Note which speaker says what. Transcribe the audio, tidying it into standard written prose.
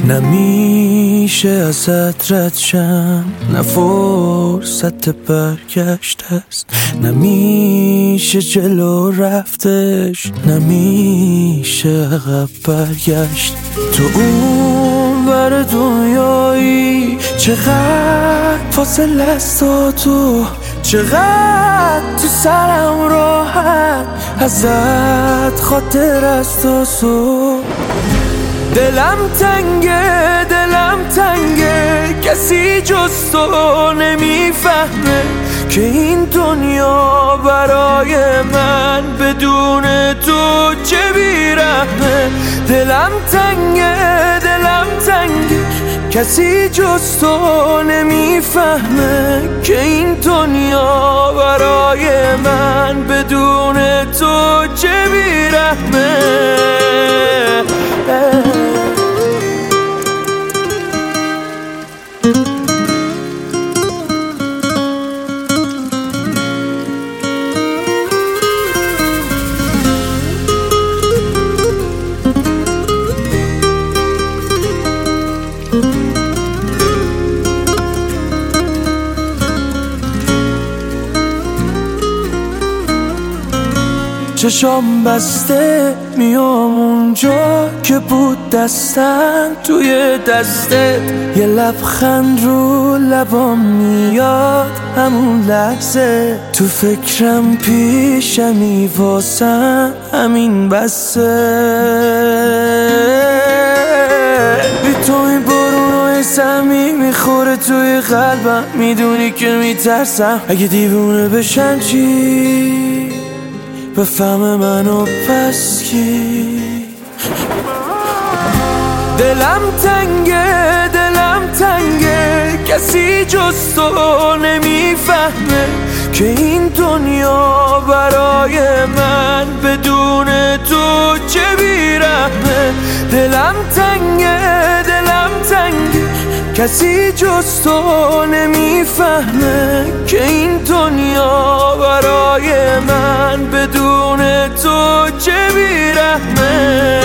Speaker 1: نمیشه ازت رد شم، نه فرصت برگشت است، نمیشه جلو رفتش، نمیشه عقب برگشت. تو اون ور دنیایی چقدر فاصله است تا تو، چقدر تو سرم راحت ازت خاطر است تا صبح. دلم تنگه کسی جز تو نمیفهمه که این دنیا برای من بدون تو چه بیرحمه. دلم تنگه کسی جز تو نمیفهمه که این دنیا برای من بدون تو چه بیرحمه. چشام بسته میام اونجا که بود دستم توی دستت، یه لبخند رو لبام میاد همون لحظه، تو فکرم پیشمی واسم همین بسه. بی تو این بارونای سمی میخوره توی قلبم، میدونی که میترسم اگه دیوونه بشن چی بفهم منو پس کی. دلم تنگه کسی جز تو نمیفهمه که این دنیا برای من بدون تو چه بیرحمه. دلم تنگه کسی جز تو نمیفهمه که این دنیا برای من بدون تو چه بیرحمه.